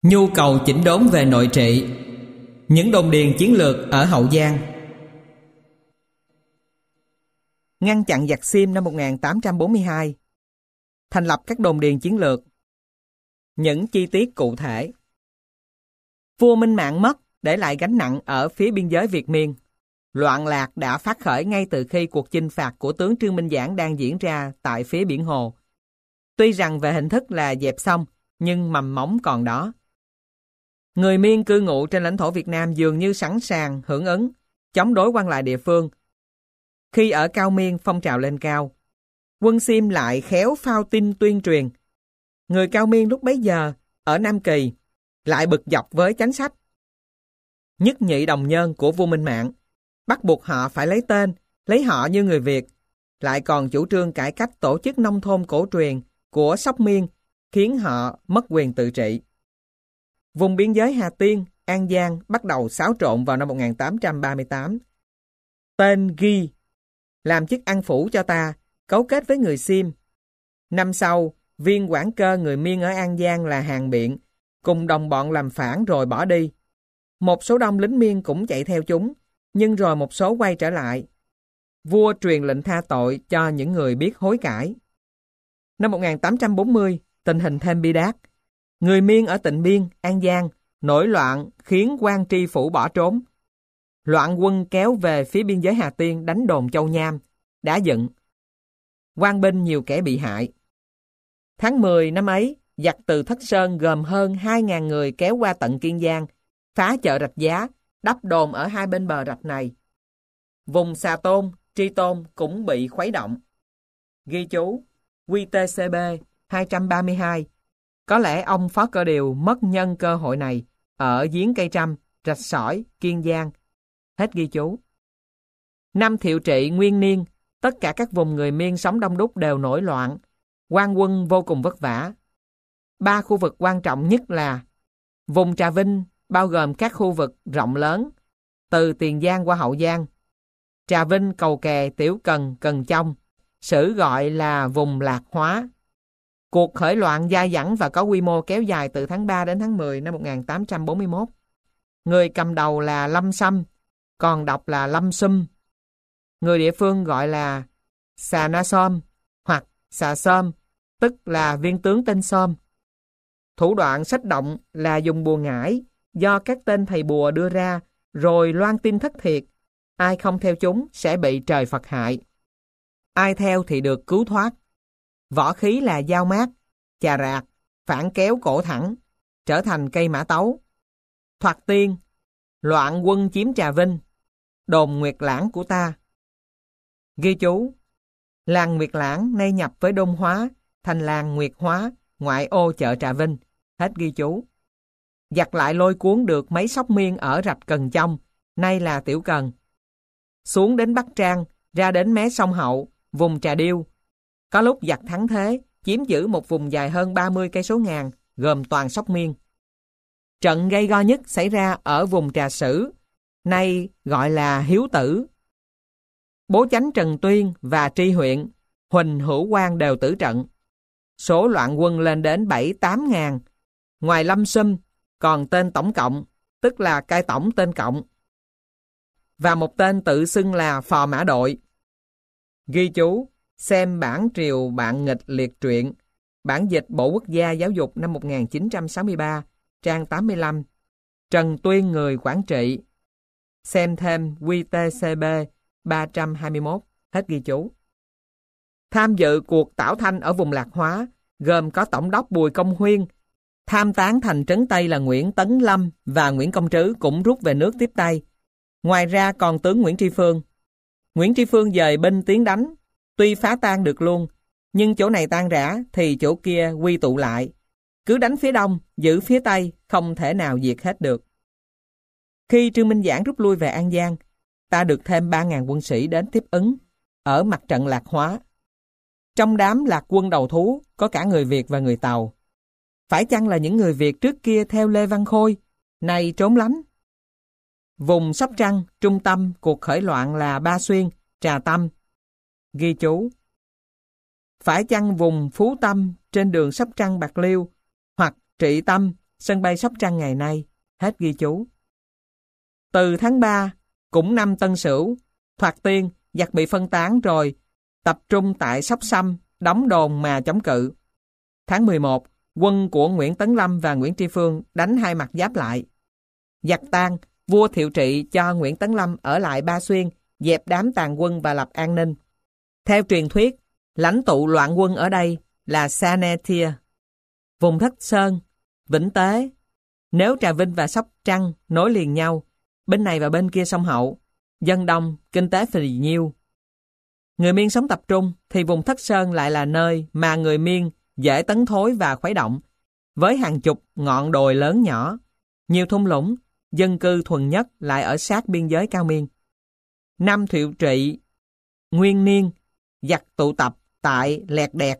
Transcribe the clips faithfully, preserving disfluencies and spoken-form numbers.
Nhu cầu chỉnh đốn về nội trị. Những đồn điền chiến lược ở Hậu Giang. Ngăn chặn giặc Xiêm năm một nghìn tám trăm bốn mươi hai. Thành lập các đồn điền chiến lược. Những chi tiết cụ thể. Vua Minh Mạng mất, để lại gánh nặng ở phía biên giới Việt Miên. Loạn lạc đã phát khởi ngay từ khi cuộc chinh phạt của tướng Trương Minh Giảng đang diễn ra tại phía biển Hồ. Tuy rằng về hình thức là dẹp xong, nhưng mầm móng còn đó. Người Miên cư ngụ trên lãnh thổ Việt Nam dường như sẵn sàng hưởng ứng, chống đối quan lại địa phương. Khi ở Cao Miên phong trào lên cao, quân Xiêm lại khéo phao tin tuyên truyền. Người Cao Miên lúc bấy giờ, ở Nam Kỳ, lại bực dọc với chánh sách nhất nhị đồng nhân của vua Minh Mạng, bắt buộc họ phải lấy tên, lấy họ như người Việt, lại còn chủ trương cải cách tổ chức nông thôn cổ truyền của Sóc Miên, khiến họ mất quyền tự trị. Vùng biên giới Hà Tiên, An Giang bắt đầu xáo trộn vào năm một nghìn tám trăm ba mươi tám. Tên Ghi làm chức ăn phủ cho ta, cấu kết với người Xiêm. Năm sau, viên quản cơ người Miên ở An Giang là Hàn Biện, cùng đồng bọn làm phản rồi bỏ đi. Một số đông lính Miên cũng chạy theo chúng, nhưng rồi một số quay trở lại. Vua truyền lệnh tha tội cho những người biết hối cải. Năm một nghìn tám trăm bốn mươi, tình hình thêm bi đát. Người Miên ở Tịnh Biên, An Giang, nổi loạn khiến quan tri phủ bỏ trốn. Loạn quân kéo về phía biên giới Hà Tiên đánh đồn Châu Nham, đã dựng. Quan binh nhiều kẻ bị hại. Tháng mười năm ấy, giặc từ Thất Sơn gồm hơn hai nghìn người kéo qua tận Kiên Giang, phá chợ Rạch Giá, đắp đồn ở hai bên bờ rạch này. Vùng Xà Tôn, Tri Tôn cũng bị khuấy động. Ghi chú, Q T C B hai trăm ba mươi hai. Có lẽ ông Phó Cơ Điều mất nhân cơ hội này ở Giếng Cây Trăm, Rạch Sỏi, Kiên Giang. Hết ghi chú. Năm Thiệu Trị nguyên niên, tất cả các vùng người Miên sống đông đúc đều nổi loạn. Quan quân vô cùng vất vả. Ba khu vực quan trọng nhất là vùng Trà Vinh, bao gồm các khu vực rộng lớn, từ Tiền Giang qua Hậu Giang. Trà Vinh, Cầu Kè, Tiểu Cần, Cần Chông, sử gọi là vùng Lạc Hóa. Cuộc khởi loạn dai dẳng và có quy mô kéo dài từ tháng ba đến tháng mười năm một nghìn tám trăm bốn mươi mốt. Người cầm đầu là Lâm Sâm, còn đọc là Lâm Sum. Người địa phương gọi là Xà Na Som hoặc Xà Sôm, tức là viên tướng tên Sôm. Thủ đoạn sách động là dùng bùa ngải do các tên thầy bùa đưa ra, rồi loan tin thất thiệt. Ai không theo chúng sẽ bị trời Phật hại. Ai theo thì được cứu thoát. Võ khí là dao mát, chà rạc, phản kéo cổ thẳng, trở thành cây mã tấu. Thoạt tiên, loạn quân chiếm Trà Vinh, đồn Nguyệt Lãng của ta. Ghi chú, làng Nguyệt Lãng nay nhập với Đông Hóa, thành làng Nguyệt Hóa, ngoại ô chợ Trà Vinh. Hết ghi chú. Giặc lại lôi cuốn được mấy Sóc Miên ở rạch Cần Chông, nay là Tiểu Cần. Xuống đến Bắc Trang, ra đến mé sông Hậu, vùng Trà Điêu. Có lúc giặc thắng thế, chiếm giữ một vùng dài hơn ba mươi cây số ngàn, gồm toàn Sóc Miên. Trận gây go nhất xảy ra ở vùng Trà Sử, nay gọi là Hiếu Tử. Bố Chánh Trần Tuyên và Tri Huyện, Huỳnh Hữu Quang đều tử trận. Số loạn quân lên đến bảy tám ngàn. Ngoài Lâm Sum, còn tên tổng cộng, tức là cai tổng tên cộng. Và một tên tự xưng là Phò Mã Đội. Ghi chú, xem bản Triều Bạn Nghịch Liệt Truyện, bản dịch Bộ Quốc gia Giáo dục năm một nghìn chín trăm sáu mươi ba, trang tám mươi lăm. Trần Tuyên người Quảng Trị. Xem thêm Q T C B ba trăm hai mươi mốt. Hết ghi chú. Tham dự cuộc tảo thanh ở vùng Lạc Hóa, gồm có Tổng đốc Bùi Công Huyên. Tham tán thành trấn Tây là Nguyễn Tấn Lâm và Nguyễn Công Trứ cũng rút về nước tiếp Tây. Ngoài ra còn tướng Nguyễn Tri Phương. Nguyễn Tri Phương dời binh tiến đánh, tuy phá tan được luôn, nhưng chỗ này tan rã thì chỗ kia quy tụ lại. Cứ đánh phía đông, giữ phía tây, không thể nào diệt hết được. Khi Trương Minh Giảng rút lui về An Giang, ta được thêm ba nghìn quân sĩ đến tiếp ứng, ở mặt trận Lạc Hóa. Trong đám lạc quân đầu thú, có cả người Việt và người Tàu. Phải chăng là những người Việt trước kia theo Lê Văn Khôi, nay trốn lánh? Vùng Sóc Trăng, trung tâm cuộc khởi loạn là Ba Xuyên, Trà Tâm. Ghi chú, phải chăng vùng Phú Tâm trên đường Sóc Trăng Bạc Liêu, hoặc Trị Tâm, sân bay Sóc Trăng ngày nay. Hết ghi chú. Từ tháng ba, cũng năm Tân Sửu, thoạt tiên, giặc bị phân tán rồi, tập trung tại Sóc Săm, đóng đồn mà chống cự. Tháng mười một, quân của Nguyễn Tấn Lâm và Nguyễn Tri Phương đánh hai mặt giáp lại. Giặc tan, vua Thiệu Trị cho Nguyễn Tấn Lâm ở lại Ba Xuyên, dẹp đám tàn quân và lập an ninh. Theo truyền thuyết, lãnh tụ loạn quân ở đây là Sa Ne Thia. Vùng Thất Sơn, Vĩnh Tế, nếu Trà Vinh và Sóc Trăng nối liền nhau, bên này và bên kia sông Hậu, dân đông, kinh tế phì nhiêu. Người Miên sống tập trung thì vùng Thất Sơn lại là nơi mà người Miên dễ tấn thối và khuấy động, với hàng chục ngọn đồi lớn nhỏ, nhiều thung lũng, dân cư thuần nhất lại ở sát biên giới Cao Miên. Năm Thiệu Trị nguyên niên, giặc tụ tập tại Lẹt Đẹt.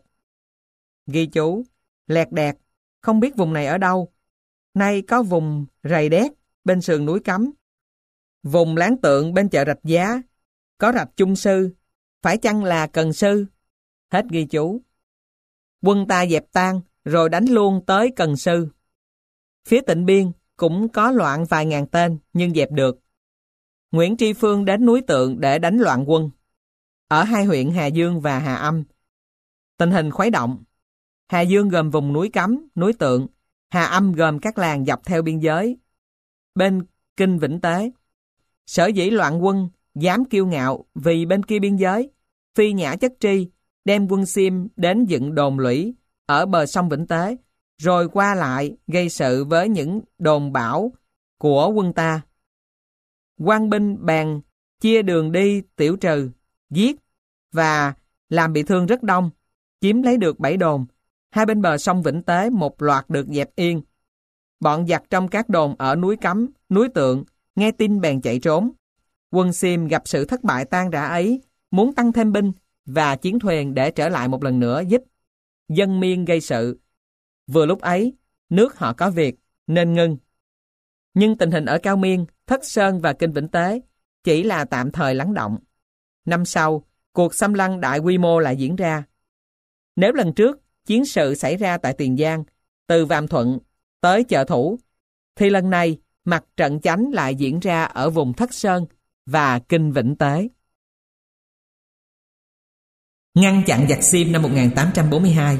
Ghi chú, Lẹt Đẹt, không biết vùng này ở đâu. Nay có vùng Rầy Đét bên sườn núi Cấm, vùng Láng Tượng bên chợ Rạch Giá, có rạch Chung Sư, phải chăng là Cần Sư? Hết ghi chú. Quân ta dẹp tan rồi đánh luôn tới Cần Sư. Phía Tịnh Biên cũng có loạn vài ngàn tên nhưng dẹp được. Nguyễn Tri Phương đến núi Tượng để đánh loạn quân. Ở hai huyện Hà Dương và Hà Âm, tình hình khuấy động. Hà Dương gồm vùng núi Cấm, núi Tượng, Hà Âm gồm các làng dọc theo biên giới bên Kinh Vĩnh Tế. Sở dĩ loạn quân dám kiêu ngạo vì bên kia biên giới, Phi Nhã Chất Tri đem quân Xiêm đến dựng đồn lũy ở bờ sông Vĩnh Tế, rồi qua lại gây sự với những đồn bão của quân ta. Quan binh bèn chia đường đi tiểu trừ, giết và làm bị thương rất đông, chiếm lấy được bảy đồn. Hai bên bờ sông Vĩnh Tế một loạt được dẹp yên. Bọn giặc trong các đồn ở núi Cấm, núi Tượng nghe tin bèn chạy trốn. Quân Xiêm gặp sự thất bại tan rã ấy, muốn tăng thêm binh và chiến thuyền để trở lại một lần nữa giúp dân Miên gây sự. Vừa lúc ấy, nước họ có việc nên ngưng. Nhưng tình hình ở Cao Miên, Thất Sơn và Kinh Vĩnh Tế chỉ là tạm thời lắng động. Năm sau, cuộc xâm lăng đại quy mô lại diễn ra. Nếu lần trước chiến sự xảy ra tại Tiền Giang, từ Vàm Thuận tới Chợ Thủ, thì lần này mặt trận chánh lại diễn ra ở vùng Thất Sơn và Kinh Vĩnh Tế. Ngăn chặn giặc Xiêm năm một nghìn tám trăm bốn mươi hai.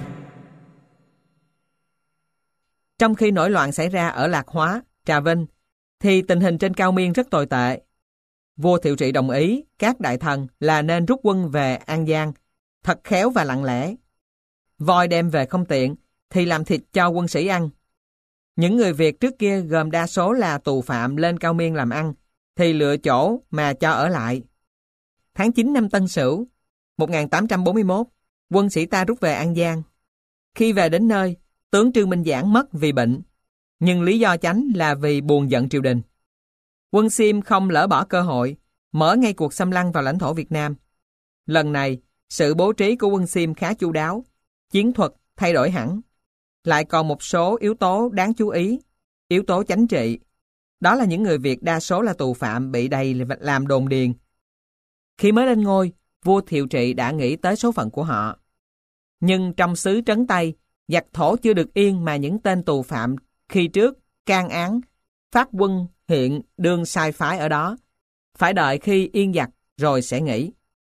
Trong khi nổi loạn xảy ra ở Lạc Hóa, Trà Vinh, thì tình hình trên Cao Miên rất tồi tệ. Vua Thiệu Trị đồng ý các đại thần là nên rút quân về An Giang, thật khéo và lặng lẽ. Voi đem về không tiện, thì làm thịt cho quân sĩ ăn. Những người Việt trước kia gồm đa số là tù phạm lên Cao Miên làm ăn, thì lựa chỗ mà cho ở lại. Tháng chín năm Tân Sửu, một nghìn tám trăm bốn mươi mốt, quân sĩ ta rút về An Giang. Khi về đến nơi, tướng Trương Minh Giảng mất vì bệnh, nhưng lý do chánh là vì buồn giận triều đình. Quân Xiêm không lỡ bỏ cơ hội, mở ngay cuộc xâm lăng vào lãnh thổ Việt Nam. Lần này, sự bố trí của quân Xiêm khá chu đáo, chiến thuật thay đổi hẳn. Lại còn một số yếu tố đáng chú ý, yếu tố chánh trị. Đó là những người Việt đa số là tù phạm bị đầy làm đồn điền. Khi mới lên ngôi, vua Thiệu Trị đã nghĩ tới số phận của họ. Nhưng trong xứ Trấn Tây, giặc thổ chưa được yên mà những tên tù phạm khi trước can án, phát quân hiện đương sai phái ở đó. Phải đợi khi yên giặc rồi sẽ nghỉ.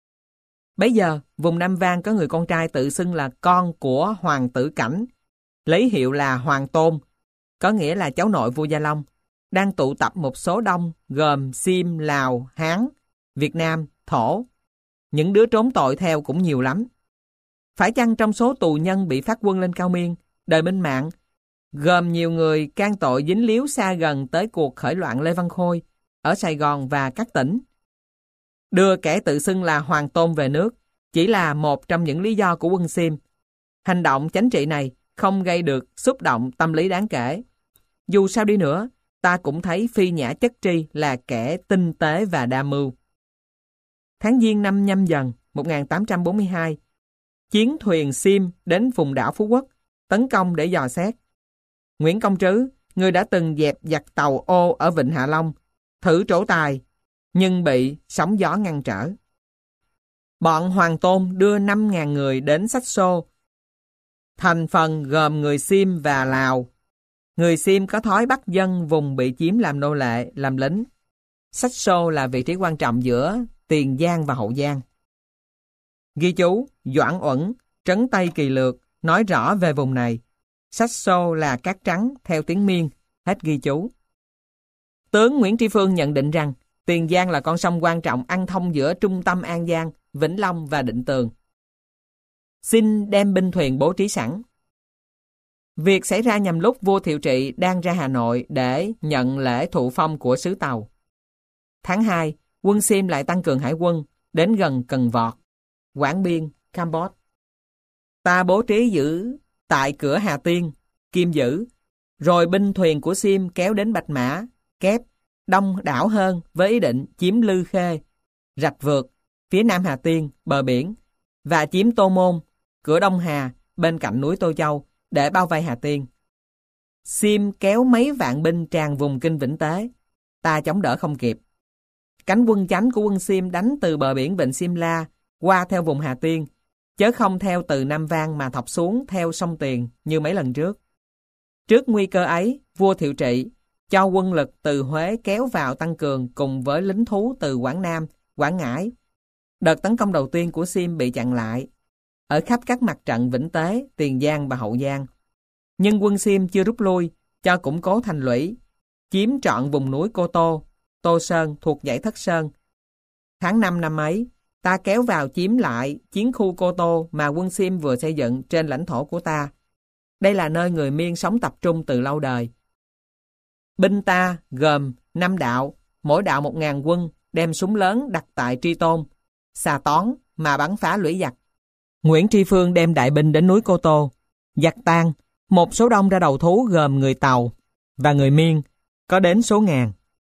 Bấy giờ, vùng Nam Vang có người con trai tự xưng là con của Hoàng tử Cảnh, lấy hiệu là Hoàng Tôn, có nghĩa là cháu nội vua Gia Long, đang tụ tập một số đông gồm Xiêm, Lào, Hán, Việt Nam, Thổ. Những đứa trốn tội theo cũng nhiều lắm. Phải chăng trong số tù nhân bị phát quân lên Cao Miên, đời Minh Mạng, gồm nhiều người can tội dính líu xa gần tới cuộc khởi loạn Lê Văn Khôi ở Sài Gòn và các tỉnh? Đưa kẻ tự xưng là Hoàng Tôn về nước chỉ là một trong những lý do của quân Xiêm. Hành động chánh trị này không gây được xúc động tâm lý đáng kể. Dù sao đi nữa, ta cũng thấy Phi Nhã Chất Tri là kẻ tinh tế và đa mưu. Tháng Giêng năm Nhâm Dần một nghìn tám trăm bốn mươi hai, chiến thuyền Xiêm đến vùng đảo Phú Quốc, tấn công để dò xét. Nguyễn Công Trứ, người đã từng dẹp giặc tàu ô ở Vịnh Hạ Long, thử trổ tài, nhưng bị sóng gió ngăn trở. Bọn Hoàng Tôn đưa năm nghìn người đến Xách Xô, thành phần gồm người Xiêm và Lào. Người Sim có thói bắt dân vùng bị chiếm làm nô lệ, làm lính. Sách Xô là vị trí quan trọng giữa Tiền Giang và Hậu Giang. Ghi chú, Doãn Uẩn, Trấn Tây Kỳ Lược, nói rõ về vùng này. Sách Xô là cát trắng theo tiếng Miên, hết ghi chú. Tướng Nguyễn Tri Phương nhận định rằng Tiền Giang là con sông quan trọng ăn thông giữa trung tâm An Giang, Vĩnh Long và Định Tường. Xin đem binh thuyền bố trí sẵn. Việc xảy ra nhằm lúc vua Thiệu Trị đang ra Hà Nội để nhận lễ thụ phong của xứ Tàu. Tháng hai, quân Sim lại tăng cường hải quân đến gần Cần Vọt, Quảng Biên, Campuchia. Ta bố trí giữ tại cửa Hà Tiên, Kim Dữ, rồi binh thuyền của Sim kéo đến Bạch Mã, Kép, đông đảo hơn với ý định chiếm Lư Khê, Rạch Vượt, phía nam Hà Tiên, bờ biển, và chiếm Tô Môn, cửa Đông Hà, bên cạnh núi Tô Châu, để bao vây Hà Tiên. Sim kéo mấy vạn binh tràn vùng Kinh Vĩnh Tế, ta chống đỡ không kịp. Cánh quân chánh của quân Sim đánh từ bờ biển Vịnh Simla qua theo vùng Hà Tiên, chớ không theo từ Nam Vang mà thọc xuống theo sông Tiền như mấy lần trước. Trước nguy cơ ấy, vua Thiệu Trị cho quân lực từ Huế kéo vào tăng cường cùng với lính thú từ Quảng Nam, Quảng Ngãi. Đợt tấn công đầu tiên của Sim bị chặn lại ở khắp các mặt trận Vĩnh Tế, Tiền Giang và Hậu Giang. Nhưng quân Sim chưa rút lui, cho củng cố thành lũy, chiếm trọn vùng núi Cô Tô, Tô Sơn thuộc dãy Thất Sơn. Tháng năm năm ấy, ta kéo vào chiếm lại chiến khu Cô Tô mà quân Sim vừa xây dựng trên lãnh thổ của ta. Đây là nơi người Miên sống tập trung từ lâu đời. Binh ta gồm năm đạo, mỗi đạo một ngàn quân, đem súng lớn đặt tại Tri Tôn, xà tón mà bắn phá lũy giặc. Nguyễn Tri Phương đem đại binh đến núi Cô Tô, giặc tan, một số đông ra đầu thú gồm người Tàu và người Miên, có đến số ngàn.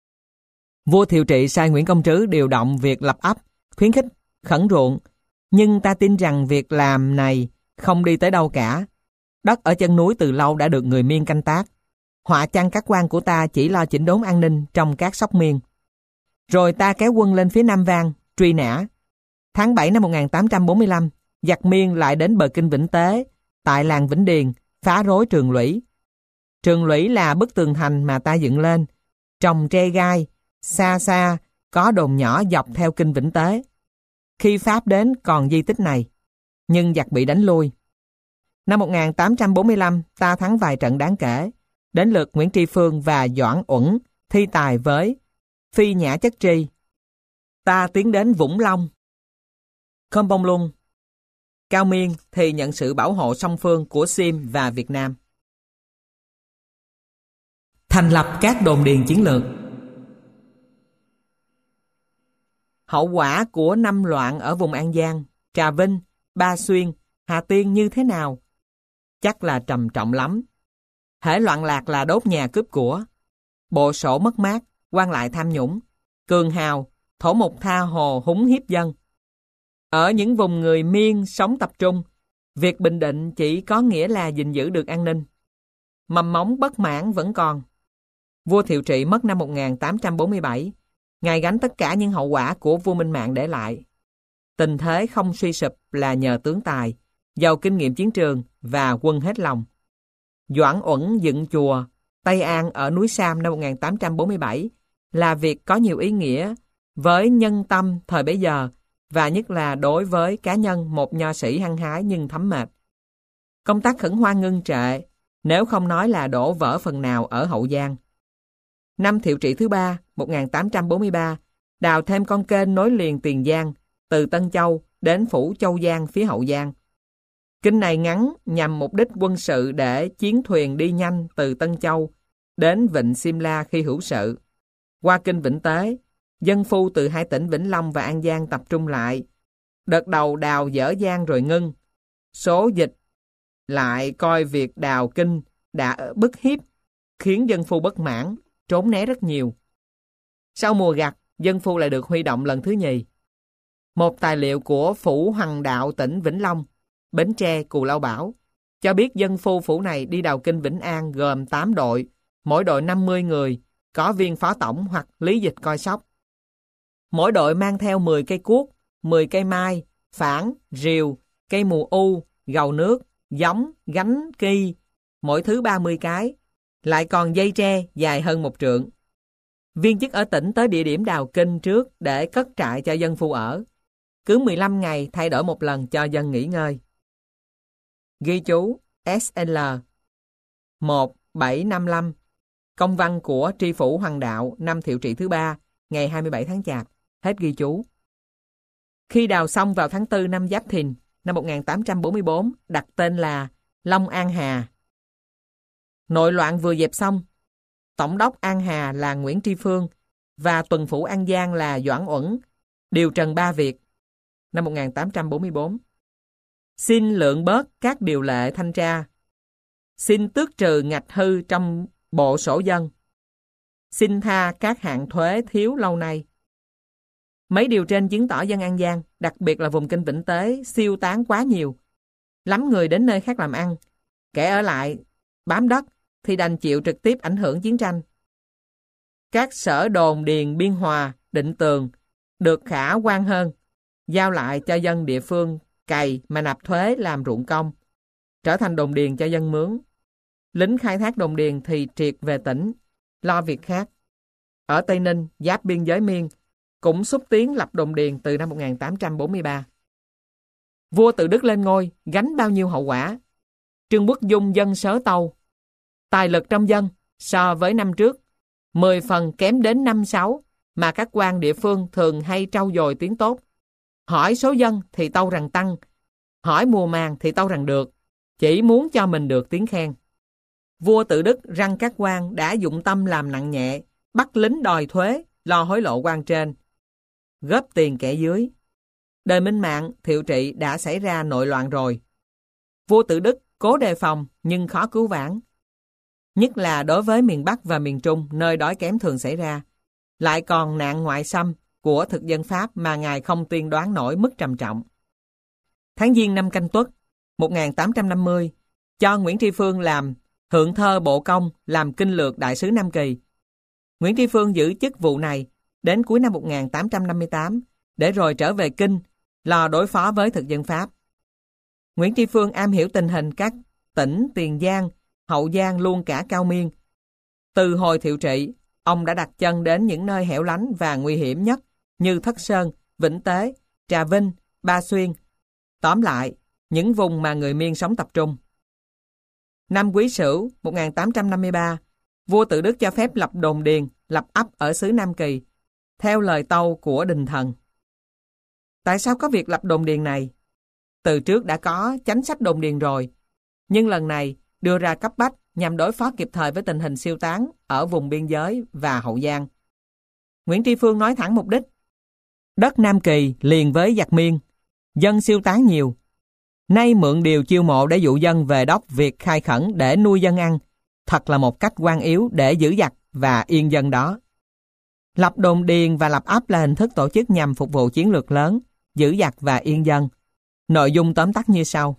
Vua Thiệu Trị sai Nguyễn Công Trứ điều động việc lập ấp, khuyến khích, khẩn ruộng, nhưng ta tin rằng việc làm này không đi tới đâu cả. Đất ở chân núi từ lâu đã được người Miên canh tác. Họa chăng các quan của ta chỉ lo chỉnh đốn an ninh trong các sóc Miên. Rồi ta kéo quân lên phía Nam Vang, truy nã. Tháng bảy năm một nghìn tám trăm bốn mươi lăm, giặc Miên lại đến bờ Kinh Vĩnh Tế, tại làng Vĩnh Điền, phá rối Trường Lũy. Trường Lũy là bức tường thành mà ta dựng lên, trồng tre gai, xa xa có đồn nhỏ dọc theo Kinh Vĩnh Tế. Khi Pháp đến còn di tích này, nhưng giặc bị đánh lui. Năm một nghìn tám trăm bốn mươi lăm, ta thắng vài trận đáng kể. Đến lượt Nguyễn Tri Phương và Doãn Uẩn thi tài với Phi Nhã Chất Tri. Ta tiến đến Vũng Long, Khom Bông Lung. Cao Miên thì nhận sự bảo hộ song phương của Sim và Việt Nam. Thành lập các đồn điền chiến lược. Hậu quả của năm loạn ở vùng An Giang, Trà Vinh, Ba Xuyên, Hà Tiên như thế nào? Chắc là trầm trọng lắm. Hễ loạn lạc là đốt nhà cướp của, bộ sổ mất mát, quan lại tham nhũng, cường hào, thổ mục tha hồ húng hiếp dân. Ở những vùng người Miên sống tập trung, việc bình định chỉ có nghĩa là gìn giữ được an ninh. Mầm móng bất mãn vẫn còn. Vua Thiệu Trị mất năm một nghìn tám trăm bốn mươi bảy, Ngài gánh tất cả những hậu quả của vua Minh Mạng để lại. Tình thế không suy sụp là nhờ tướng tài, giàu kinh nghiệm chiến trường và quân hết lòng. Doãn Uẩn dựng chùa Tây An ở núi Sam năm một nghìn tám trăm bốn mươi bảy là việc có nhiều ý nghĩa với nhân tâm thời bấy giờ, và nhất là đối với cá nhân một nho sĩ hăng hái nhưng thấm mệt. Công tác khẩn hoan ngưng trệ, nếu không nói là đổ vỡ phần nào ở Hậu Giang. Năm Thiệu Trị thứ ba, một nghìn tám trăm bốn mươi ba, đào thêm con kênh nối liền Tiền Giang, từ Tân Châu đến phủ Châu Giang phía Hậu Giang. Kênh này ngắn nhằm mục đích quân sự để chiến thuyền đi nhanh từ Tân Châu đến Vịnh Simla khi hữu sự. Qua Kinh Vĩnh Tế, dân phu từ hai tỉnh Vĩnh Long và An Giang tập trung lại. Đợt đầu đào dở dang rồi ngưng. Số dịch lại coi việc đào kinh đã bức hiếp, khiến dân phu bất mãn, trốn né rất nhiều. Sau mùa gặt, dân phu lại được huy động lần thứ nhì. Một tài liệu của Phủ Hoằng Đạo tỉnh Vĩnh Long, Bến Tre, Cù Lao Bảo, cho biết dân phu phủ này đi đào kinh Vĩnh An gồm tám đội, mỗi đội năm mươi người, có viên phó tổng hoặc lý dịch coi sóc. Mỗi đội mang theo mười cây cuốc, mười cây mai, phản, rìu, cây mù u, gầu nước, giống, gánh, ki, mỗi thứ ba mươi cái, lại còn dây tre dài hơn một trượng. Viên chức ở tỉnh tới địa điểm đào kinh trước để cất trại cho dân phu ở. Cứ mười lăm ngày thay đổi một lần cho dân nghỉ ngơi. Ghi chú ét lờ một bảy năm lăm, công văn của tri phủ Hoàng Đạo năm Thiệu Trị thứ ba, ngày hai mươi bảy tháng Chạp. Hết ghi chú. Khi đào xong vào tháng tư năm Giáp Thìn, năm một nghìn tám trăm bốn mươi tư, đặt tên là Long An Hà. Nội loạn vừa dẹp xong, Tổng đốc An Hà là Nguyễn Tri Phương và tuần phủ An Giang là Doãn Uẩn điều trần ba việc. Năm một nghìn tám trăm bốn mươi tư, xin lượng bớt các điều lệ thanh tra, xin tước trừ ngạch hư trong bộ sổ dân, xin tha các hạng thuế thiếu lâu nay. Mấy điều trên chứng tỏ dân An Giang, đặc biệt là vùng kinh Vĩnh Tế, siêu tán quá nhiều. Lắm người đến nơi khác làm ăn, kẻ ở lại bám đất thì đành chịu trực tiếp ảnh hưởng chiến tranh. Các sở đồn điền Biên Hòa, Định Tường được khả quan hơn, giao lại cho dân địa phương cày mà nạp thuế làm ruộng công, trở thành đồn điền cho dân mướn. Lính khai thác đồn điền thì triệt về tỉnh, lo việc khác. Ở Tây Ninh, giáp biên giới Miên, cũng xúc tiến lập đồn điền từ năm một nghìn tám trăm bốn mươi ba. Vua Tự Đức lên ngôi, gánh bao nhiêu hậu quả? Trương Quốc Dung dân sớ tâu, tài lực trong dân so với năm trước mười phần kém đến năm sáu, mà các quan địa phương thường hay trau dồi tiếng tốt. Hỏi số dân thì tâu rằng tăng, hỏi mùa màng thì tâu rằng được, chỉ muốn cho mình được tiếng khen. Vua Tự Đức răn các quan đã dụng tâm làm nặng nhẹ, bắt lính đòi thuế, lo hối lộ quan trên, góp tiền kẻ dưới. Đời Minh Mạng, Thiệu Trị đã xảy ra nội loạn rồi. Vua Tự Đức cố đề phòng nhưng khó cứu vãn. Nhất là đối với miền Bắc và miền Trung, nơi đói kém thường xảy ra. Lại còn nạn ngoại xâm của thực dân Pháp mà ngài không tiên đoán nổi mức trầm trọng. Tháng Giêng năm Canh Tuất, một nghìn tám trăm năm mươi, cho Nguyễn Tri Phương làm Thượng Thơ Bộ Công, làm kinh lược đại sứ Nam Kỳ. Nguyễn Tri Phương giữ chức vụ này đến cuối năm một nghìn tám trăm năm mươi tám, để rồi trở về Kinh, lo đối phó với thực dân Pháp. Nguyễn Tri Phương am hiểu tình hình các tỉnh Tiền Giang, Hậu Giang luôn cả Cao Miên. Từ hồi Thiệu Trị, ông đã đặt chân đến những nơi hẻo lánh và nguy hiểm nhất như Thất Sơn, Vĩnh Tế, Trà Vinh, Ba Xuyên. Tóm lại, những vùng mà người Miên sống tập trung. Năm Quý Sửu một nghìn tám trăm năm mươi ba, vua Tự Đức cho phép lập đồn điền, lập ấp ở xứ Nam Kỳ, theo lời tâu của Đình Thần. Tại sao có việc lập đồn điền này? Từ trước đã có chánh sách đồn điền rồi, nhưng lần này đưa ra cấp bách nhằm đối phó kịp thời với tình hình siêu tán ở vùng biên giới và Hậu Giang. Nguyễn Tri Phương nói thẳng mục đích. Đất Nam Kỳ liền với giặc Miên, dân siêu tán nhiều. Nay mượn điều chiêu mộ để dụ dân về đốc việc khai khẩn để nuôi dân ăn, thật là một cách quan yếu để giữ giặc và yên dân đó. Lập đồn điền và lập ấp là hình thức tổ chức nhằm phục vụ chiến lược lớn, giữ giặc và yên dân. Nội dung tóm tắt như sau.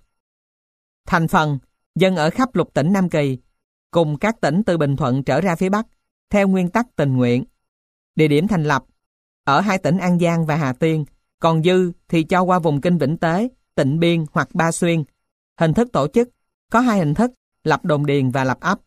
Thành phần, dân ở khắp lục tỉnh Nam Kỳ, cùng các tỉnh từ Bình Thuận trở ra phía Bắc, theo nguyên tắc tình nguyện. Địa điểm thành lập, ở hai tỉnh An Giang và Hà Tiên, còn dư thì cho qua vùng Kinh Vĩnh Tế, Tịnh Biên hoặc Ba Xuyên. Hình thức tổ chức, có hai hình thức, lập đồn điền và lập ấp.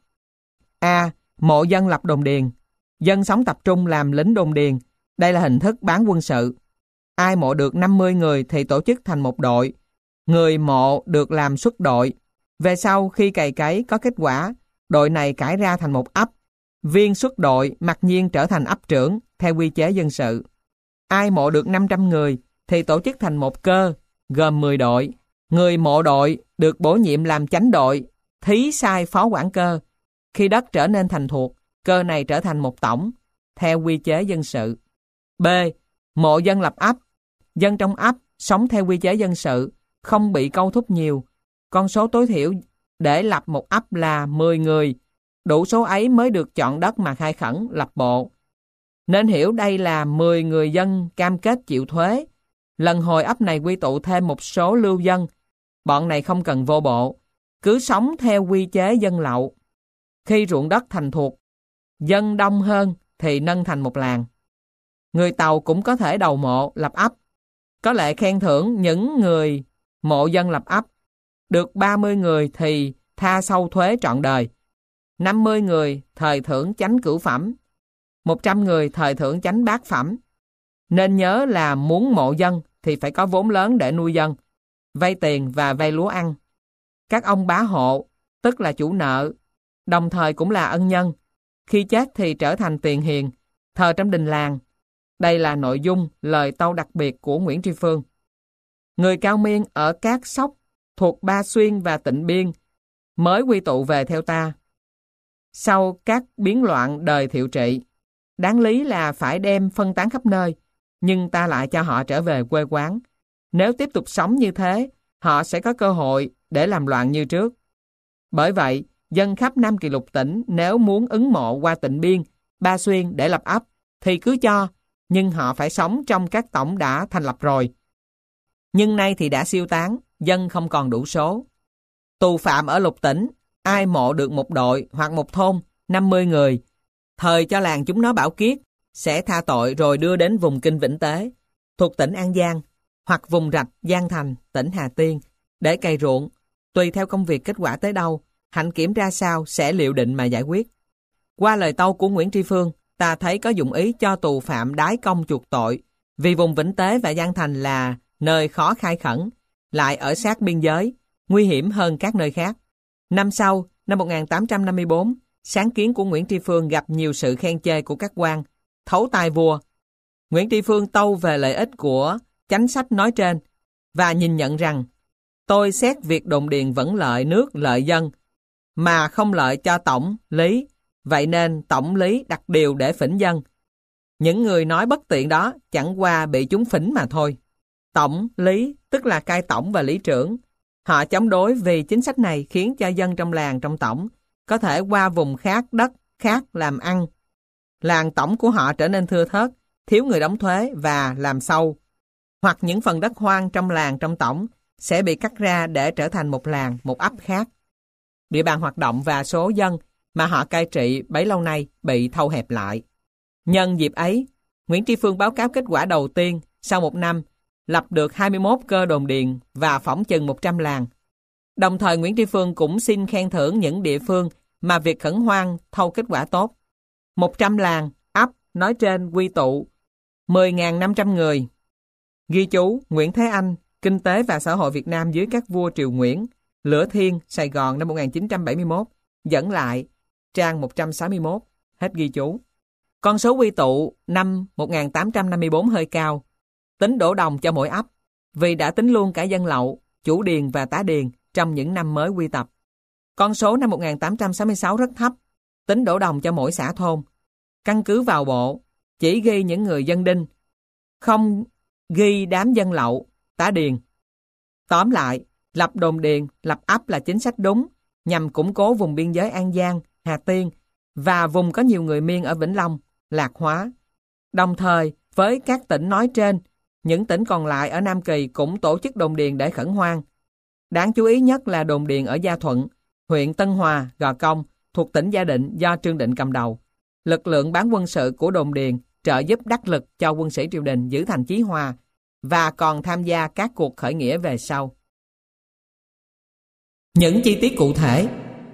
A. Mộ dân lập đồn điền. Dân sống tập trung làm lính đồn điền. Đây là hình thức bán quân sự. Ai mộ được năm mươi người thì tổ chức thành một đội. Người mộ được làm xuất đội. Về sau khi cày cấy có kết quả, đội này cải ra thành một ấp. Viên xuất đội mặc nhiên trở thành ấp trưởng theo quy chế dân sự. Ai mộ được năm trăm người thì tổ chức thành một cơ, gồm mười đội. Người mộ đội được bổ nhiệm làm chánh đội, thí sai phó quản cơ. Khi đất trở nên thành thuộc, cơ này trở thành một tổng, theo quy chế dân sự. B. Mộ dân lập ấp. Dân trong ấp sống theo quy chế dân sự, không bị câu thúc nhiều. Con số tối thiểu để lập một ấp là mười người. Đủ số ấy mới được chọn đất mà khai khẩn, lập bộ. Nên hiểu đây là mười người dân cam kết chịu thuế. Lần hồi ấp này quy tụ thêm một số lưu dân. Bọn này không cần vô bộ, cứ sống theo quy chế dân lậu. Khi ruộng đất thành thuộc, dân đông hơn thì nâng thành một làng. Người Tàu cũng có thể đầu mộ, lập ấp. Có lệ khen thưởng những người mộ dân lập ấp. Được ba mươi người thì tha sâu thuế trọn đời. năm mươi người thời thưởng chánh cửu phẩm, một trăm người thời thưởng chánh bát phẩm. Nên nhớ là muốn mộ dân thì phải có vốn lớn để nuôi dân, vay tiền và vay lúa ăn. Các ông bá hộ, tức là chủ nợ, đồng thời cũng là ân nhân, khi chết thì trở thành tiền hiền, thờ trong đình làng. Đây là nội dung lời tâu đặc biệt của Nguyễn Tri Phương. Người cao miên ở các sóc thuộc Ba Xuyên và Tịnh Biên mới quy tụ về theo ta. Sau các biến loạn đời Thiệu Trị, đáng lý là phải đem phân tán khắp nơi, nhưng ta lại cho họ trở về quê quán. Nếu tiếp tục sống như thế, họ sẽ có cơ hội để làm loạn như trước. Bởi vậy, dân khắp Nam Kỳ Lục tỉnh nếu muốn ứng mộ qua Tịnh Biên, Ba Xuyên để lập ấp, thì cứ cho, nhưng họ phải sống trong các tổng đã thành lập rồi. Nhưng nay thì đã siêu tán, dân không còn đủ số. Tù phạm ở Lục tỉnh, ai mộ được một đội hoặc một thôn, năm mươi người, thời cho làng chúng nó bảo kiết, sẽ tha tội rồi đưa đến vùng Kinh Vĩnh Tế, thuộc tỉnh An Giang, hoặc vùng rạch Giang Thành, tỉnh Hà Tiên, để cày ruộng. Tùy theo công việc kết quả tới đâu, hạnh kiểm ra sao sẽ liệu định mà giải quyết. Qua lời tâu của Nguyễn Tri Phương, ta thấy có dụng ý cho tù phạm đái công chuộc tội, vì vùng Vĩnh Tế và Giang Thành là nơi khó khai khẩn, lại ở sát biên giới, nguy hiểm hơn các nơi khác. Năm sau, năm một nghìn tám trăm năm mươi tư, sáng kiến của Nguyễn Tri Phương gặp nhiều sự khen chê của các quan, thấu tai vua. Nguyễn Tri Phương tâu về lợi ích của chánh sách nói trên và nhìn nhận rằng: tôi xét việc đồn điền vẫn lợi nước lợi dân, mà không lợi cho tổng lý, vậy nên tổng lý đặt điều để phỉnh dân. Những người nói bất tiện đó chẳng qua bị chúng phỉnh mà thôi. Tổng lý tức là cai tổng và lý trưởng. Họ chống đối vì chính sách này khiến cho dân trong làng trong tổng có thể qua vùng khác đất khác làm ăn. Làng tổng của họ trở nên thưa thớt, thiếu người đóng thuế và làm sâu. Hoặc những phần đất hoang trong làng trong tổng sẽ bị cắt ra để trở thành một làng, một ấp khác. Địa bàn hoạt động và số dân mà họ cai trị bấy lâu nay bị thâu hẹp lại. Nhân dịp ấy, Nguyễn Tri Phương báo cáo kết quả đầu tiên sau một năm, lập được hai mươi mốt cơ đồn điền và phỏng chừng một trăm làng. Đồng thời Nguyễn Tri Phương cũng xin khen thưởng những địa phương mà việc khẩn hoang thâu kết quả tốt. một trăm làng, ấp nói trên quy tụ mười nghìn năm trăm người. Ghi chú Nguyễn Thế Anh, Kinh tế và xã hội Việt Nam dưới các vua Triều Nguyễn, Lửa Thiên, Sài Gòn năm một nghìn chín trăm bảy mươi mốt, dẫn lại, trang một trăm sáu mươi mốt, hết ghi chú. Con số quy tụ năm một nghìn tám trăm năm mươi tư hơi cao, tính đổ đồng cho mỗi ấp, vì đã tính luôn cả dân lậu, chủ điền và tá điền trong những năm mới quy tập. Con số năm một nghìn tám trăm sáu mươi sáu rất thấp, tính đổ đồng cho mỗi xã thôn. Căn cứ vào bộ, chỉ ghi những người dân đinh, không ghi đám dân lậu, tá điền. Tóm lại, lập đồn điền, lập ấp là chính sách đúng, nhằm củng cố vùng biên giới An Giang, Hà Tiên và vùng có nhiều người Miên ở Vĩnh Long, Lạc Hóa. Đồng thời, với các tỉnh nói trên, những tỉnh còn lại ở Nam Kỳ cũng tổ chức đồn điền để khẩn hoang. Đáng chú ý nhất là đồn điền ở Gia Thuận, huyện Tân Hòa, Gò Công, thuộc tỉnh Gia Định do Trương Định cầm đầu. Lực lượng bán quân sự của đồn điền trợ giúp đắc lực cho quân sĩ triều đình giữ thành Chí Hòa và còn tham gia các cuộc khởi nghĩa về sau. Những chi tiết cụ thể.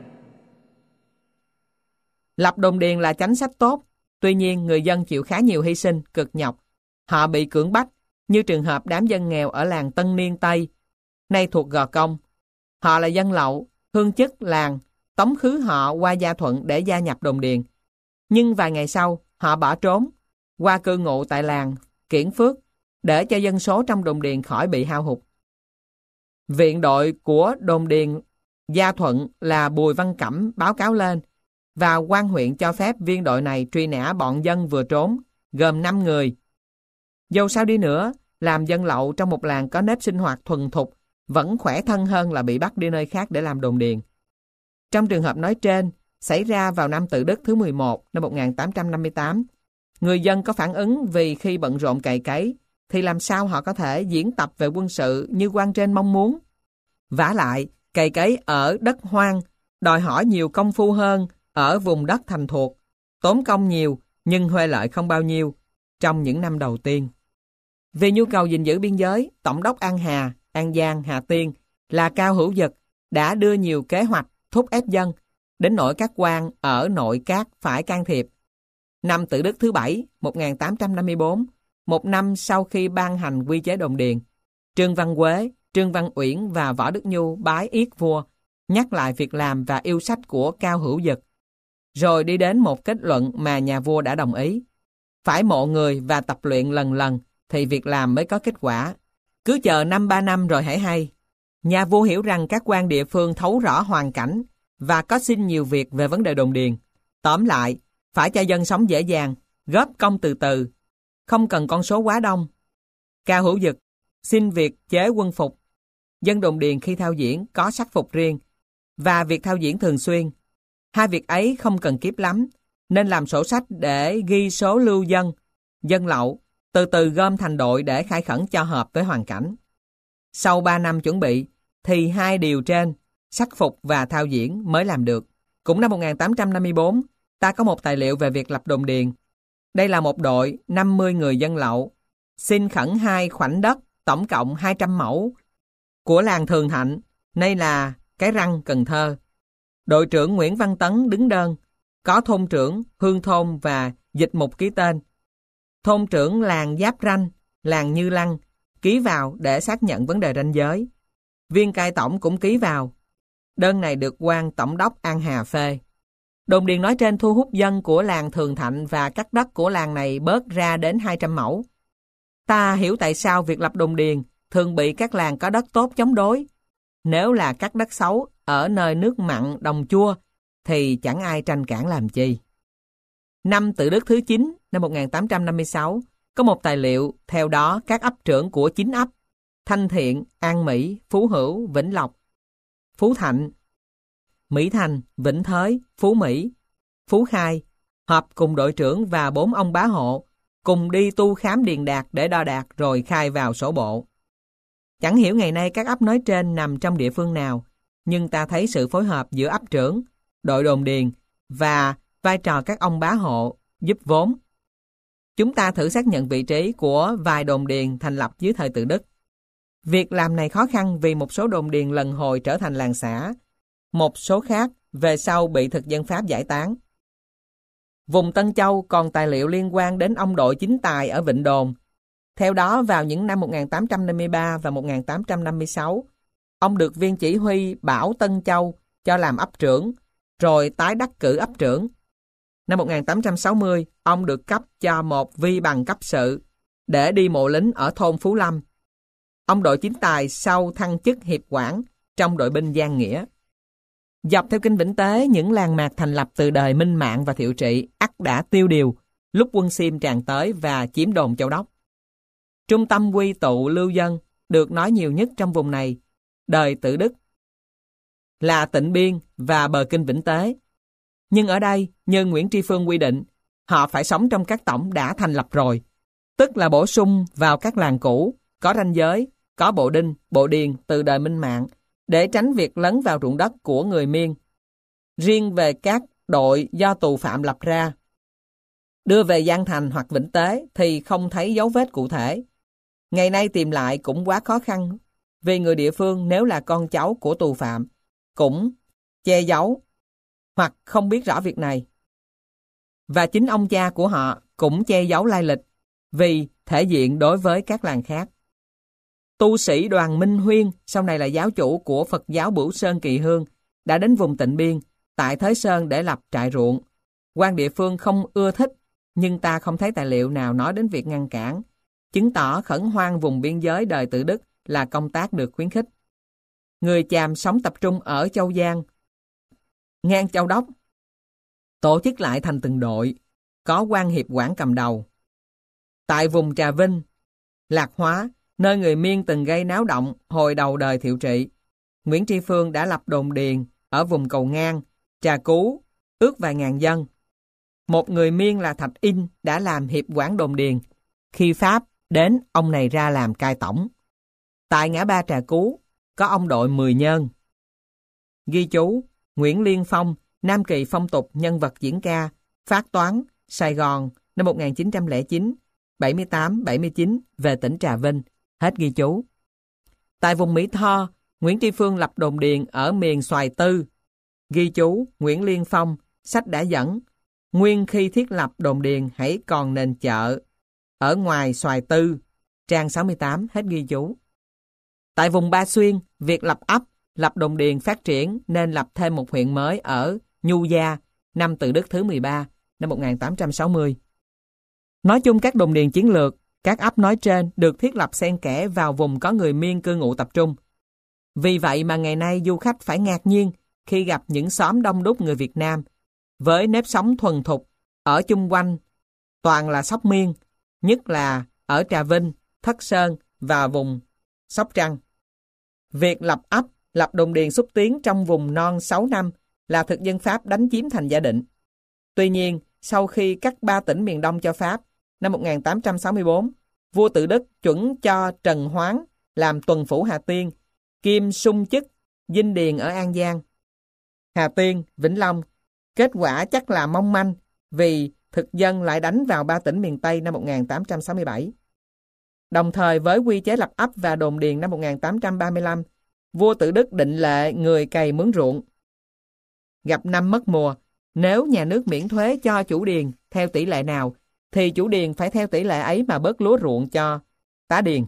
Lập đồn điền là chính sách tốt, tuy nhiên người dân chịu khá nhiều hy sinh, cực nhọc. Họ bị cưỡng bách, như trường hợp đám dân nghèo ở làng Tân Niên Tây, nay thuộc Gò Công. Họ là dân lậu, hương chức làng, tống khứ họ qua Gia Thuận để gia nhập đồn điền. Nhưng vài ngày sau, họ bỏ trốn, qua cư ngụ tại làng Kiển Phước, để cho dân số trong đồn điền khỏi bị hao hụt. Viện đội của đồn điền Gia Thuận là Bùi Văn Cẩm báo cáo lên, và quan huyện cho phép viên đội này truy nã bọn dân vừa trốn, gồm năm người. Dẫu sao đi nữa, làm dân lậu trong một làng có nếp sinh hoạt thuần thục vẫn khỏe thân hơn là bị bắt đi nơi khác để làm đồn điền. Trong trường hợp nói trên, xảy ra vào năm Tự Đức thứ mười một năm một nghìn tám trăm năm mươi tám, người dân có phản ứng vì khi bận rộn cày cấy, thì làm sao họ có thể diễn tập về quân sự như quan trên mong muốn. Vả lại, cày cấy ở đất hoang đòi hỏi nhiều công phu hơn ở vùng đất thành thuộc, tốn công nhiều nhưng huê lợi không bao nhiêu trong những năm đầu tiên. Vì nhu cầu gìn giữ biên giới, Tổng đốc An Hà, An Giang, Hà Tiên là Cao Hữu Dực đã đưa nhiều kế hoạch thúc ép dân, đến nỗi các quan ở nội các phải can thiệp. Năm Tự Đức thứ bảy, một nghìn tám trăm năm mươi tư, một năm sau khi ban hành quy chế đồn điền, Trương Văn Quế, Trương Văn Uyển và Võ Đức Nhu bái yết vua, nhắc lại việc làm và yêu sách của Cao Hữu Dực, rồi đi đến một kết luận mà nhà vua đã đồng ý. Phải mộ người và tập luyện lần lần thì việc làm mới có kết quả. Cứ chờ năm ba năm rồi hãy hay. Nhà vua hiểu rằng các quan địa phương thấu rõ hoàn cảnh và có xin nhiều việc về vấn đề đồn điền. Tóm lại, phải cho dân sống dễ dàng, góp công từ từ, không cần con số quá đông. Cao Hữu Dực xin việc chế quân phục. Dân đồn điền khi thao diễn có sắc phục riêng và việc thao diễn thường xuyên. Hai việc ấy không cần kiếp lắm, nên làm sổ sách để ghi số lưu dân, dân lậu, từ từ gom thành đội để khai khẩn cho hợp với hoàn cảnh. Sau ba năm chuẩn bị, thì hai điều trên, sắc phục và thao diễn mới làm được. Cũng năm một nghìn tám trăm năm mươi tư, ta có một tài liệu về việc lập đồn điền. Đây là một đội năm mươi người dân lậu, xin khẩn hai khoảnh đất, tổng cộng hai trăm mẫu, của làng Thường Thạnh, nay là Cái Răng, Cần Thơ. Đội trưởng Nguyễn Văn Tấn đứng đơn, có thôn trưởng, hương thôn và dịch mục ký tên. Thôn trưởng làng Giáp Ranh, làng Như Lăng, ký vào để xác nhận vấn đề ranh giới. Viên cai tổng cũng ký vào. Đơn này được quan tổng đốc An Hà phê. Đồn điền nói trên thu hút dân của làng Thường Thạnh và cắt đất của làng này bớt ra đến hai trăm mẫu. Ta hiểu tại sao việc lập đồn điền thường bị các làng có đất tốt chống đối. Nếu là các đất xấu ở nơi nước mặn đồng chua thì chẳng ai tranh cản làm chi. Năm Tự Đức thứ chín, năm một nghìn tám trăm năm mươi sáu, có một tài liệu theo đó các ấp trưởng của chín ấp Thanh Thiện, An Mỹ, Phú Hữu, Vĩnh Lộc, Phú Thạnh, Mỹ Thành, Vĩnh Thới, Phú Mỹ, Phú Khai họp cùng đội trưởng và bốn ông bá hộ cùng đi tu khám điền đạt để đo đạc rồi khai vào sổ bộ. Chẳng hiểu ngày nay các ấp nói trên nằm trong địa phương nào, nhưng ta thấy sự phối hợp giữa ấp trưởng, đội đồn điền và vai trò các ông bá hộ giúp vốn. Chúng ta thử xác nhận vị trí của vài đồn điền thành lập dưới thời Tự Đức. Việc làm này khó khăn vì một số đồn điền lần hồi trở thành làng xã, một số khác về sau bị thực dân Pháp giải tán. Vùng Tân Châu còn tài liệu liên quan đến ông đội Chính Tài ở Vịnh Đồn. Theo đó, vào những năm một nghìn tám trăm năm mươi ba và một nghìn tám trăm năm mươi sáu, ông được viên chỉ huy Bảo Tân Châu cho làm ấp trưởng, rồi tái đắc cử ấp trưởng. Năm một nghìn tám trăm sáu mươi, ông được cấp cho một vi bằng cấp sự để đi mộ lính ở thôn Phú Lâm. Ông đội Chính Tài sau thăng chức hiệp quản trong đội binh Giang Nghĩa. Dọc theo kinh Vĩnh Tế, những làng mạc thành lập từ đời Minh Mạng và Thiệu Trị ắt đã tiêu điều lúc quân Xiêm tràn tới và chiếm đồn Châu Đốc. Trung tâm quy tụ lưu dân được nói nhiều nhất trong vùng này, đời Tự Đức, là Tịnh Biên và bờ kinh Vĩnh Tế. Nhưng ở đây, như Nguyễn Tri Phương quy định, họ phải sống trong các tổng đã thành lập rồi, tức là bổ sung vào các làng cũ, có ranh giới, có bộ đinh, bộ điền từ đời Minh Mạng, để tránh việc lấn vào ruộng đất của người Miên. Riêng về các đội do tù phạm lập ra, đưa về Giang Thành hoặc Vĩnh Tế thì không thấy dấu vết cụ thể. Ngày nay tìm lại cũng quá khó khăn, vì người địa phương nếu là con cháu của tù phạm cũng che giấu hoặc không biết rõ việc này. Và chính ông cha của họ cũng che giấu lai lịch vì thể diện đối với các làng khác. Tu sĩ Đoàn Minh Huyên, sau này là giáo chủ của Phật giáo Bửu Sơn Kỳ Hương, đã đến vùng Tịnh Biên, tại Thới Sơn để lập trại ruộng. Quan địa phương không ưa thích, nhưng ta không thấy tài liệu nào nói đến việc ngăn cản, chứng tỏ khẩn hoang vùng biên giới đời Tự Đức là công tác được khuyến khích. Người Chàm sống tập trung ở Châu Giang, ngang Châu Đốc, tổ chức lại thành từng đội, có quan hiệp quản cầm đầu. Tại vùng Trà Vinh, Lạc Hóa, nơi người Miên từng gây náo động hồi đầu đời Thiệu Trị, Nguyễn Tri Phương đã lập đồn điền ở vùng Cầu Ngang, Trà Cú, ước vài ngàn dân. Một người Miên là Thạch In đã làm hiệp quản đồn điền. Khi Pháp đến, ông này ra làm cai tổng. Tại ngã ba Trà Cú, có ông đội Mười Nhơn. Ghi chú, Nguyễn Liên Phong, Nam Kỳ Phong tục nhân vật diễn ca, phát toán, Sài Gòn, năm một nghìn chín trăm lẻ chín, bảy mươi tám bảy mươi chín, về tỉnh Trà Vinh. Hết ghi chú. Tại vùng Mỹ Tho, Nguyễn Tri Phương lập đồn điền ở miền Xoài Tư. Ghi chú Nguyễn Liên Phong, sách đã dẫn, nguyên khi thiết lập đồn điền hãy còn nền chợ, ở ngoài Xoài Tư, trang sáu mươi tám, hết ghi chú. Tại vùng Ba Xuyên, việc lập ấp, lập đồn điền phát triển nên lập thêm một huyện mới ở Nhu Gia, năm Tự Đức thứ mười ba, năm một nghìn tám trăm sáu mươi. Nói chung các đồn điền chiến lược, các ấp nói trên được thiết lập xen kẽ vào vùng có người Miên cư ngụ tập trung. Vì vậy mà ngày nay du khách phải ngạc nhiên khi gặp những xóm đông đúc người Việt Nam, với nếp sống thuần thục, ở chung quanh, toàn là sóc Miên, nhất là ở Trà Vinh, Thất Sơn và vùng Sóc Trăng. Việc lập ấp, lập đồn điền xúc tiến trong vùng non sáu năm là thực dân Pháp đánh chiếm thành giả định. Tuy nhiên, sau khi cắt ba tỉnh miền Đông cho Pháp, năm một nghìn tám trăm sáu mươi tư, vua Tự Đức chuẩn cho Trần Hoán làm tuần phủ Hà Tiên, kiêm sung chức dinh điền ở An Giang. Hà Tiên, Vĩnh Long, kết quả chắc là mong manh vì thực dân lại đánh vào ba tỉnh miền Tây năm một nghìn tám trăm sáu mươi bảy. Đồng thời với quy chế lập ấp và đồn điền năm một nghìn tám trăm ba mươi lăm, vua Tự Đức định lệ người cày mướn ruộng. Gặp năm mất mùa, nếu nhà nước miễn thuế cho chủ điền theo tỷ lệ nào, thì chủ điền phải theo tỷ lệ ấy mà bớt lúa ruộng cho tá điền.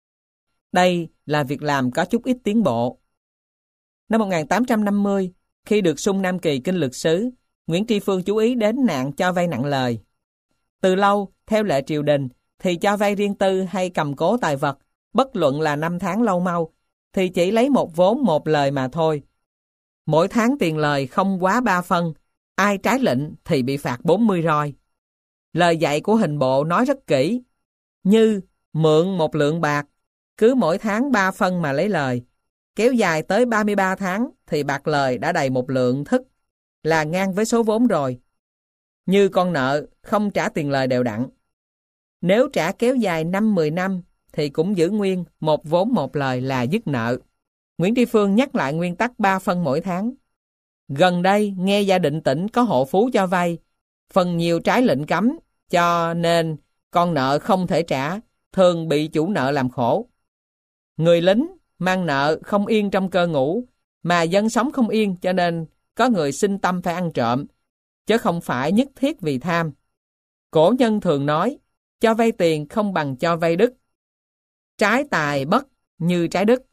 Đây là việc làm có chút ít tiến bộ. Năm một nghìn tám trăm năm mươi, khi được sung Nam Kỳ kinh lược sứ, Nguyễn Tri Phương chú ý đến nạn cho vay nặng lời. Từ lâu, theo lệ triều đình, thì cho vay riêng tư hay cầm cố tài vật, bất luận là năm tháng lâu mau, thì chỉ lấy một vốn một lời mà thôi. Mỗi tháng tiền lời không quá ba phân, ai trái lệnh thì bị phạt bốn mươi roi. Lời dạy của hình bộ nói rất kỹ, như mượn một lượng bạc, cứ mỗi tháng ba phân mà lấy lời, kéo dài tới ba mươi ba tháng thì bạc lời đã đầy một lượng thức, là ngang với số vốn rồi. Như con nợ không trả tiền lời đều đặn. Nếu trả kéo dài năm mười năm thì cũng giữ nguyên một vốn một lời là dứt nợ. Nguyễn Tri Phương nhắc lại nguyên tắc ba phân mỗi tháng. Gần đây nghe gia định tỉnh có hộ phú cho vay, phần nhiều trái lệnh cấm, cho nên con nợ không thể trả, thường bị chủ nợ làm khổ. Người lính mang nợ không yên trong cơ ngủ, mà dân sống không yên cho nên có người sinh tâm phải ăn trộm, chứ không phải nhất thiết vì tham. Cổ nhân thường nói, cho vay tiền không bằng cho vay đức. Trái tài bất như trái đức.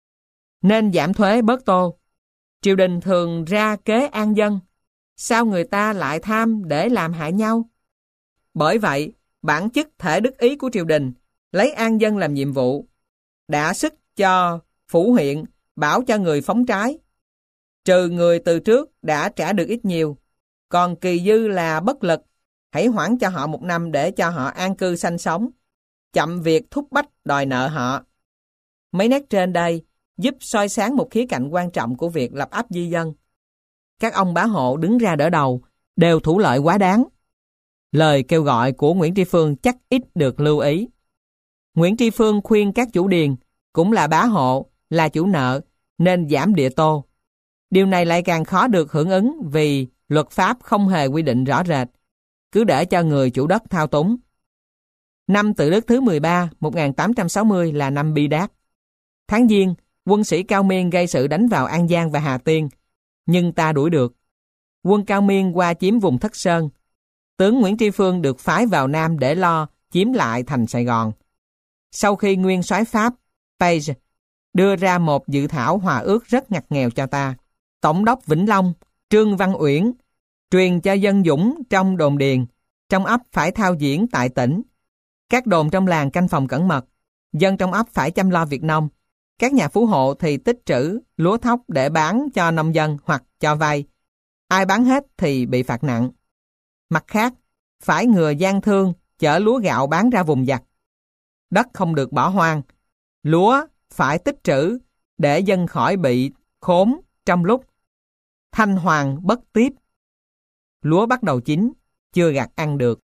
Nên giảm thuế bớt tô. Triều đình thường ra kế an dân. Sao người ta lại tham để làm hại nhau? Bởi vậy, bản chất thể đức ý của triều đình lấy an dân làm nhiệm vụ, đã sức cho phủ huyện bảo cho người phóng trái. Trừ người từ trước đã trả được ít nhiều, còn kỳ dư là bất lực, hãy hoãn cho họ một năm để cho họ an cư sanh sống, chậm việc thúc bách đòi nợ họ. Mấy nét trên đây giúp soi sáng một khía cạnh quan trọng của việc lập ấp di dân. Các ông bá hộ đứng ra đỡ đầu đều thủ lợi quá đáng. Lời kêu gọi của Nguyễn Tri Phương chắc ít được lưu ý. Nguyễn Tri Phương khuyên các chủ điền, cũng là bá hộ, là chủ nợ, nên giảm địa tô. Điều này lại càng khó được hưởng ứng vì luật pháp không hề quy định rõ rệt, cứ để cho người chủ đất thao túng. Năm Tự Đức thứ mười ba, một nghìn tám trăm sáu mươi là năm bi đát. Tháng Giêng, quân sĩ Cao Miên gây sự đánh vào An Giang và Hà Tiên, nhưng ta đuổi được. Quân Cao Miên qua chiếm vùng Thất Sơn. Tướng Nguyễn Tri Phương được phái vào Nam để lo chiếm lại thành Sài Gòn. Sau khi nguyên soái Pháp Page đưa ra một dự thảo hòa ước rất ngặt nghèo cho ta, Tổng đốc Vĩnh Long Trương Văn Uyển truyền cho dân dũng trong đồn điền, trong ấp phải thao diễn tại tỉnh. Các đồn trong làng canh phòng cẩn mật, dân trong ấp phải chăm lo việc nông. Các nhà phú hộ thì tích trữ lúa thóc để bán cho nông dân hoặc cho vay. Ai bán hết thì bị phạt nặng. Mặt khác, phải ngừa gian thương chở lúa gạo bán ra vùng giặc. Đất không được bỏ hoang. Lúa phải tích trữ để dân khỏi bị khốn trong lúc thanh hoàng bất tiếp. Lúa bắt đầu chín, chưa gặt ăn được.